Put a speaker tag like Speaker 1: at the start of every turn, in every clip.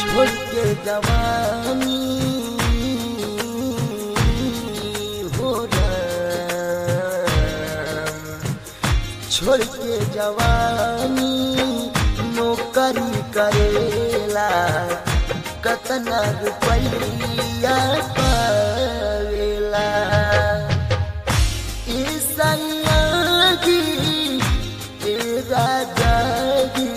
Speaker 1: छोड़ के जवानी हो छोड़ के जवानी नौकरी करेला कतना रुपया पावेला ईसैया जी तेरा जागी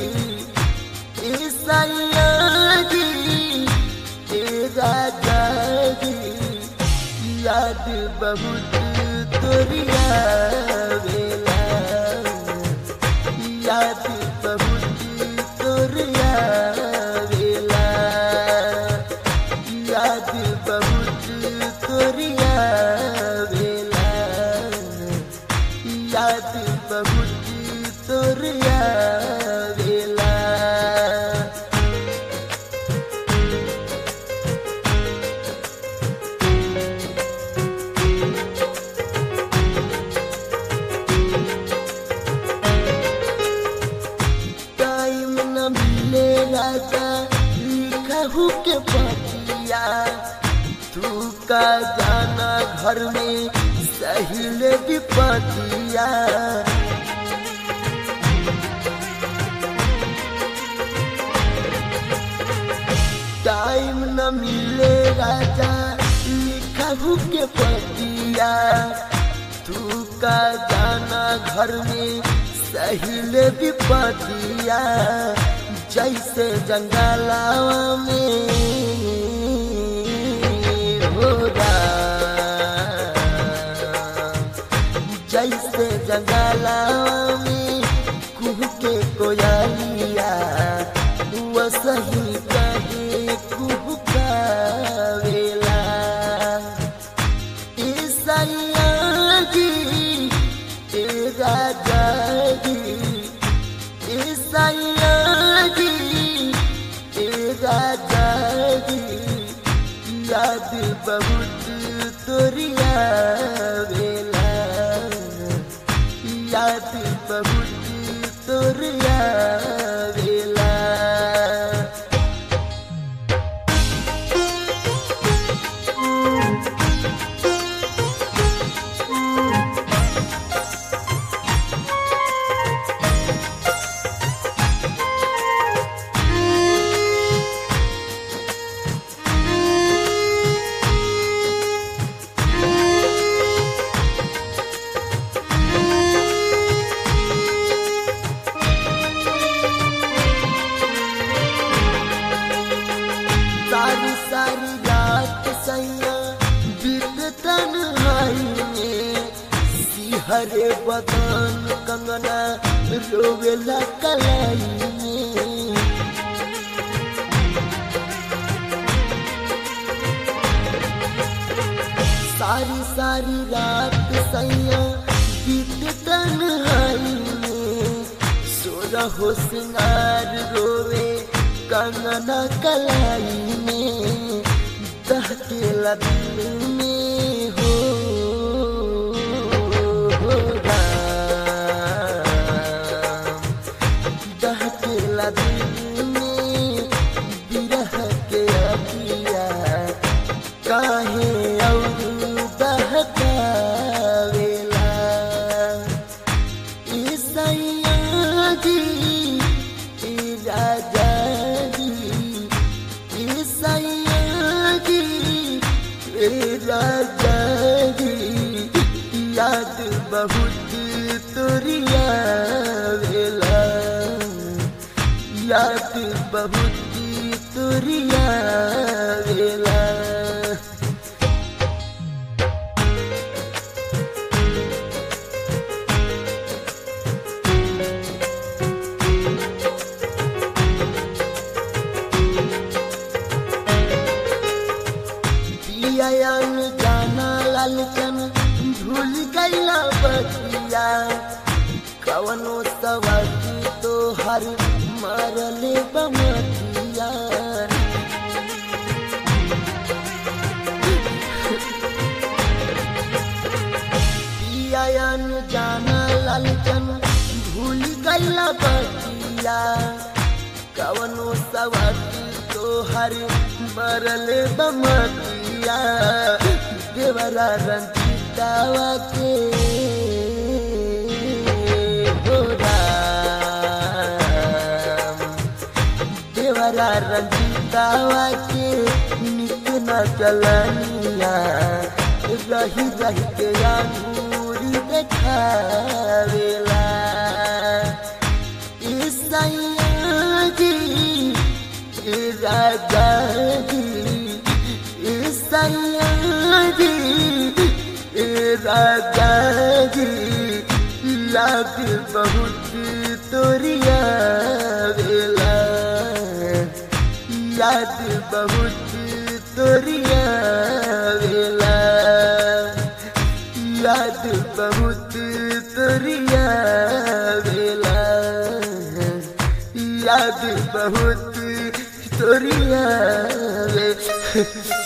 Speaker 1: ईसैया जी तेरा जागी याद बहुत तोरिया वेला याद बहुत तोरिया वेला याद बहुत तोरिया वेला याद बहुत तोरिया वेला टाइम न मिले राजा लिखहू के पतिया तू का जाना घर में सहिल विपतिया टाइम न मिले राजा लिखहू के पतिया तू का जाना घर में सहिल विपतिया जैसे जंगलावा में होगा जैसे जंगलावा में कुह के कोयलिया वो सही कहे कुह का वेला ईसैया जी तेरा जागी ईसैया जी तेरा जागी याद बहुत तोरिया वेला याद बहुत तोरिया वेला सारी रात सैया बीत तन्हाई में सिहरे बदन कंगना रोवेला कलाई में सारी रात सैया बीत तन्हाई में सोरा हो सिंगार रोवे कंगना कलाई में दहकेला दिल में हो दहकेला दिल में बिरह के अखिया काहे और दहकावेला ईसैया जी तेरा जागी ईसैया जी तेरा जागी याद बहुत तोरिया वेला याद बहुत तोरिया वेला पियान जाना लालचन भूल गईला बतिया कवनो सवारी तो हर मारले बमतिया पियान जाना लालचन भूल गईला बतिया कवनो सवारी तोहर मरल बमतिया देवरा रंजीतावा के हो राम देवरा रंजीतावा के निक न चलनिया रही रही के अंगूरी देखावेला ईसैया जी राजा जी ईसैया जी राजा जी याद बहुत तोरिया वेला याद बहुत तोरिया वेला याद बहुत तोरिया वेला याद बहुत तोरिया वे